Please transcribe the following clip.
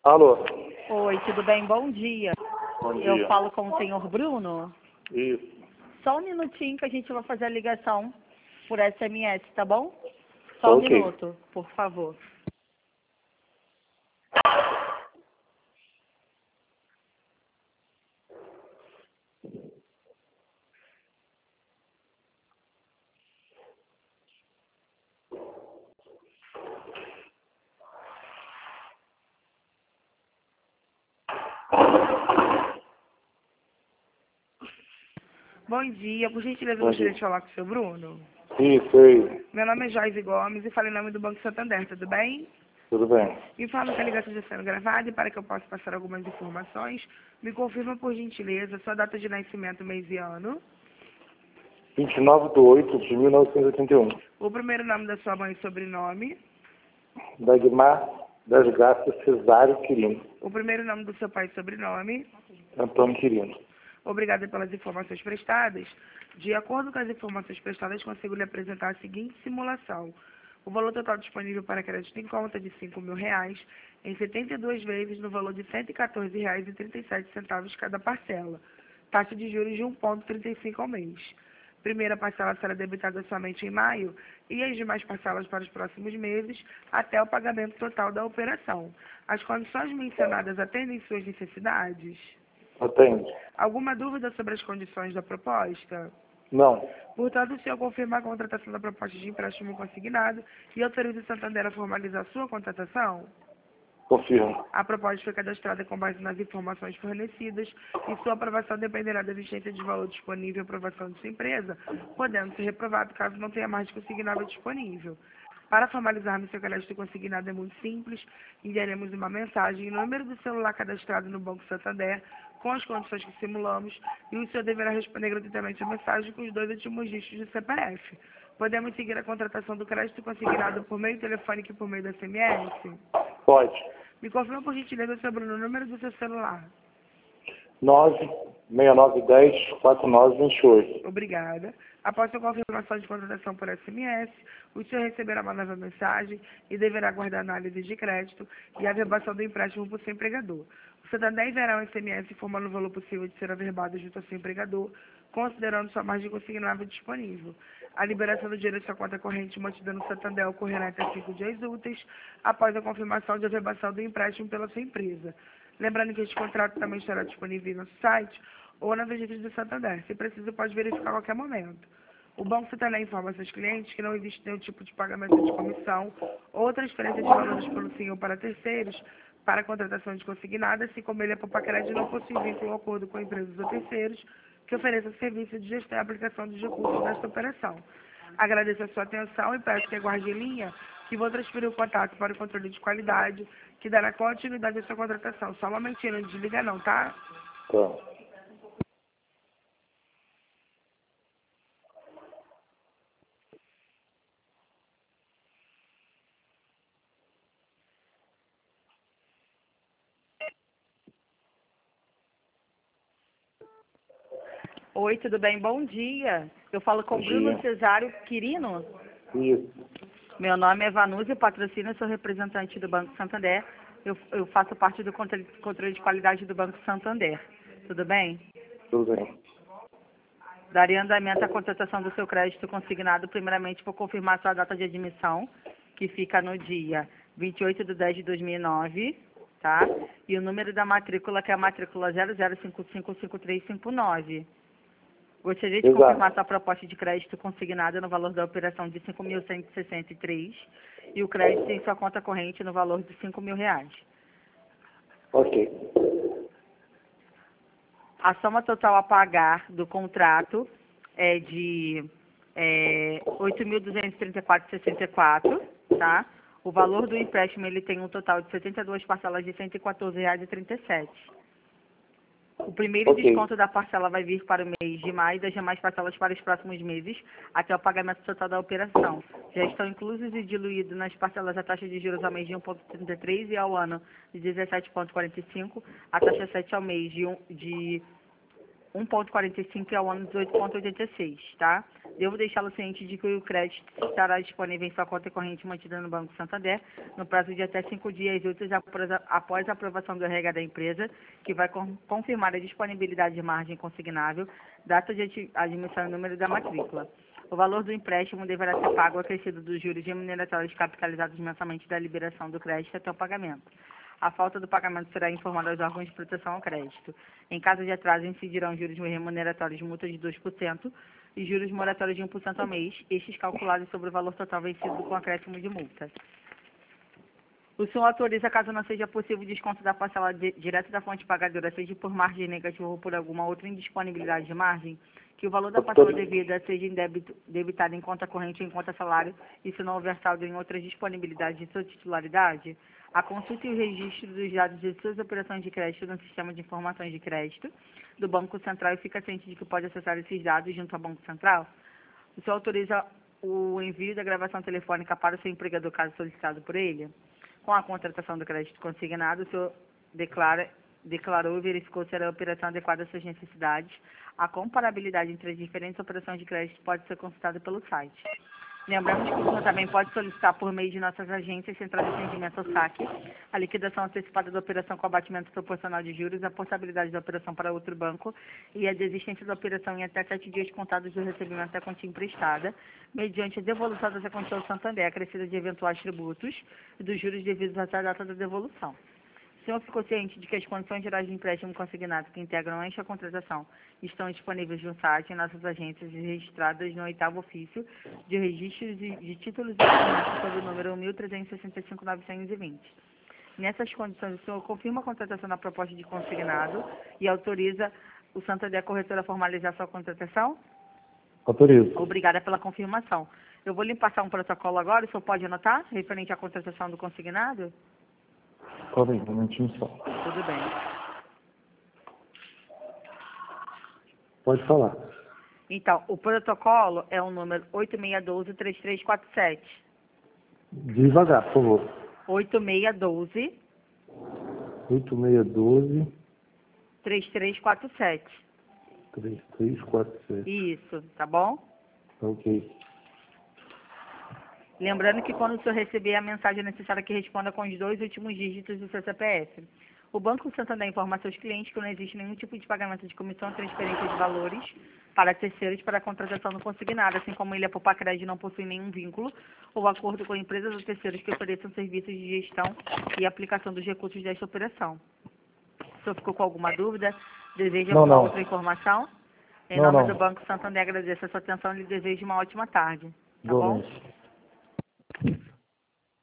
Alô? Oi, tudo bem? Bom dia. Bom dia. Eu falo com o senhor Bruno. Isso. Só um minutinho que a gente vai fazer a ligação por SMS, tá bom? Só um Ok. minuto, por favor. Bom dia, por gentileza, eu Bom gostaria dia. de falar com o seu Bruno. Isso aí. Meu nome é Joyce Gomes e falo em nome do Banco Santander, tudo bem? Tudo bem. Informo que a ligação está sendo gravada e para que eu possa passar algumas informações, me confirma por gentileza sua data de nascimento, mês e ano, 29/8/1981. o primeiro nome da sua mãe e sobrenome, Dagmar das Graças Cesário Quirino. o primeiro nome do seu pai e sobrenome. Antônio Quirino. Obrigada pelas informações prestadas. De acordo com as informações prestadas, consigo lhe apresentar a seguinte simulação. O valor total disponível para crédito em conta de R$ 5.000 em 72 vezes no valor de R$ 114,37 cada parcela. Taxa de juros de 1,35 ao mês. Primeira parcela será debitada somente em maio e as demais parcelas para os próximos meses até o pagamento total da operação. As condições mencionadas atendem suas necessidades? Atende? Alguma dúvida sobre as condições da proposta? Não. Portanto, o senhor confirma a contratação da proposta de empréstimo consignado e autoriza o Santander a formalizar sua contratação? Confirmo. A proposta foi cadastrada com base nas informações fornecidas e sua aprovação dependerá da existência de valor disponível e aprovação de sua empresa, podendo ser reprovado caso não tenha mais de consignável disponível. Para formalizarmos seu crédito consignado é muito simples, enviaremos uma mensagem no número do celular cadastrado no Banco Santander, com as condições que simulamos, e o senhor deverá responder gratuitamente a mensagem com os 2 últimos dígitos do CPF. Podemos seguir a contratação do crédito consignado por meio telefônico e por meio da SMS? Pode. Me confirma por gentileza sobre o número do seu celular. 96910-4928. Obrigada. Após sua confirmação de contratação por SMS, o senhor receberá uma nova mensagem e deverá aguardar a análise de crédito e a averbação do empréstimo por seu empregador. O Santander enviará um SMS informando o valor possível de ser averbado junto ao seu empregador, considerando sua margem consignável disponível. A liberação do dinheiro em sua conta corrente mantida no Santander ocorrerá até 5 dias úteis, após a confirmação de averbação do empréstimo pela sua empresa. Lembrando que este contrato também estará disponível no site ou nas agências do Santander. Se preciso, pode verificar a qualquer momento. O Banco Santander informa seus clientes que não existe nenhum tipo de pagamento de comissão ou transferência de valores pelo senhor para terceiros para a contratação de consignada, assim como ele é crédito não possui vínculo ou acordo com empresas ou terceiros que ofereçam serviço de gestão e aplicação dos recursos desta operação. Agradeço a sua atenção e peço que aguarde em linha que vou transferir o contato para o controle de qualidade, que dará continuidade à sua contratação. Só um momentinho, não desliga não, tá? Tá. Oi, tudo bem? Bom dia. Eu falo com Bom Bruno dia. Cesário Quirino. Isso. Meu nome é Vanúzia, patrocínio, sou representante do Banco Santander. Eu faço parte do controle de qualidade do Banco Santander. Tudo bem? Tudo bem. Daria andamento à contratação do seu crédito consignado, primeiramente por confirmar sua data de admissão, que fica no dia 28/10/2009, tá? E o número da matrícula, que é a matrícula 00555359. Gostaria de Exato. confirmar sua proposta de crédito consignada no valor da operação de R$ 5.163 e o crédito em sua conta corrente no valor de R$ 5.000. Ok. A soma total a pagar do contrato é de 8.234,64, tá? O valor do empréstimo ele tem um total de 72 parcelas de R$ 114,37. O primeiro Ok. desconto da parcela vai vir para o mês de maio e das demais parcelas para os próximos meses, até o pagamento total da operação. Já estão inclusos e diluídos nas parcelas a taxa de juros ao mês de 1,33 e ao ano de 17,45, a taxa 7 ao mês de 1,45 e ao ano 18,86, tá? Devo deixá-lo ciente de que o crédito estará disponível em sua conta corrente mantida no Banco Santander no prazo de até 5 dias úteis após a aprovação do RH da empresa, que vai confirmar a disponibilidade de margem consignável, data de admissão e número da matrícula. O valor do empréstimo deverá ser pago acrescido dos juros remuneratórios capitalizados mensalmente da liberação do crédito até o pagamento. A falta do pagamento será informada aos órgãos de proteção ao crédito. Em caso de atraso, incidirão juros remuneratórios de multa de 2% e juros moratórios de 1% ao mês, estes calculados sobre o valor total vencido com acréscimo de multa. O senhor autoriza, caso não seja possível, o desconto da parcela direto da fonte pagadora, seja por margem negativa ou por alguma outra indisponibilidade de margem, que o valor da parcela devida seja debitado em conta corrente ou em conta salário, e se não houver saldo em outras disponibilidades de sua titularidade, a consulta e o registro dos dados de suas operações de crédito no sistema de informações de crédito do Banco Central e fica ciente de que pode acessar esses dados junto ao Banco Central. O senhor autoriza o envio da gravação telefônica para o seu empregador, caso solicitado por ele? Com a contratação do crédito consignado, o senhor declarou e verificou se era a operação adequada às suas necessidades. A comparabilidade entre as diferentes operações de crédito pode ser consultada pelo site. Lembramos que o senhor também pode solicitar por meio de nossas agências Central de Atendimento ao Saque a liquidação antecipada da operação com abatimento proporcional de juros, a portabilidade da operação para outro banco e a desistência da operação em até 7 dias contados do recebimento da quantia emprestada, mediante a devolução dessa quantia ao Santander, acrescida de eventuais tributos e dos juros devidos até a data da devolução. O senhor ficou ciente de que as condições gerais de empréstimo consignado que integram esta contratação estão disponíveis no site em nossas agências registradas no 8º ofício de registros de títulos e documentos sob o número 1365.920. Nessas condições, o senhor confirma a contratação da proposta de consignado e autoriza o Santander Corretora a formalizar sua contratação? Autorizo. Obrigada pela confirmação. Eu vou lhe passar um protocolo agora, o senhor pode anotar, referente à contratação do consignado? Calma aí, um momentinho só. Tudo bem. Pode falar. Então, o protocolo é o número 8612-3347. Devagar, por favor. 8612 8612 3347. 3347. Isso, tá bom? Ok. Lembrando que quando o senhor receber a mensagem é necessária que responda com os 2 últimos dígitos do seu CPF. O Banco Santander informa a seus clientes que não existe nenhum tipo de pagamento de comissão ou transferência de valores para terceiros para a contratação do consignado, assim como ele, a Poupa Crédito, não possui nenhum vínculo ou acordo com empresas ou terceiros que ofereçam serviços de gestão e aplicação dos recursos desta operação. O senhor ficou com alguma dúvida? Deseja alguma outra informação? Em nome do Banco Santander, agradeço a sua atenção e lhe desejo uma ótima tarde. Tá bom?